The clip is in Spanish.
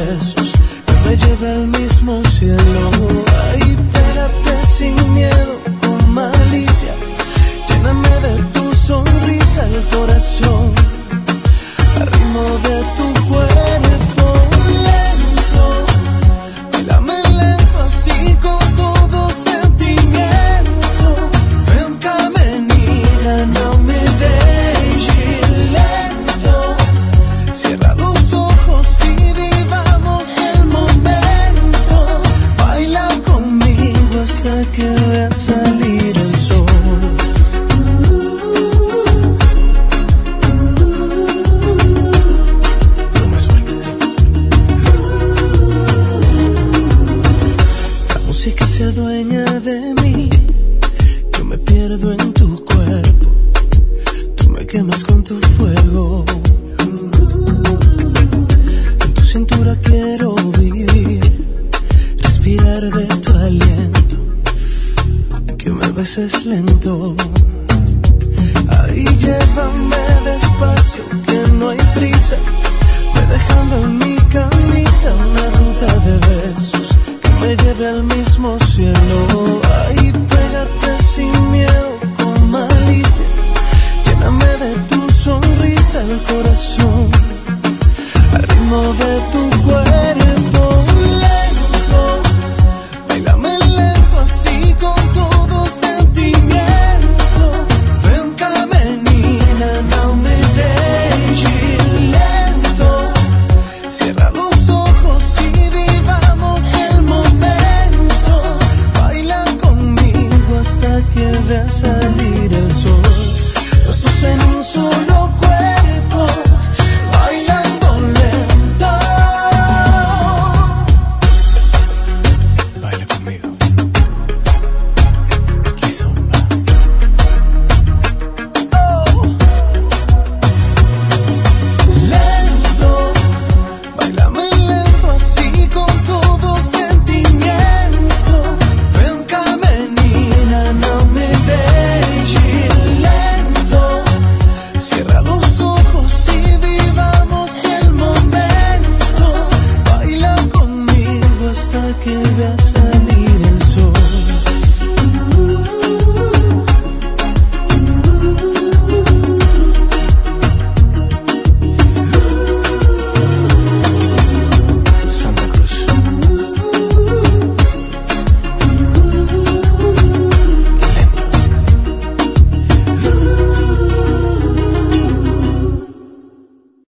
besos que me lleve al mismo cielo. Ay, pégate sin miedo, con malicia, lléname de tu sonrisa el corazón, al ritmo de tu cuerpo lento, bailame lento así con todo sentimiento. Ven caminita, no me dejes lento, cierra los ojos y vivamos el momento. Baila conmigo hasta que vea salir el sol. Que se adueña de mí, yo me pierdo en tu cuerpo, tú me quemas con tu fuego. En tu cintura quiero vivir, respirar de tu aliento, que me beses lento. Ahí llévame despacio, que no hay prisa, ve dejando en mi camisa una ruta de besos me lleve al mismo cielo. Ay, pégate sin miedo, con malicia, lléname de tu sonrisa el corazón, al ritmo de tu cuerpo.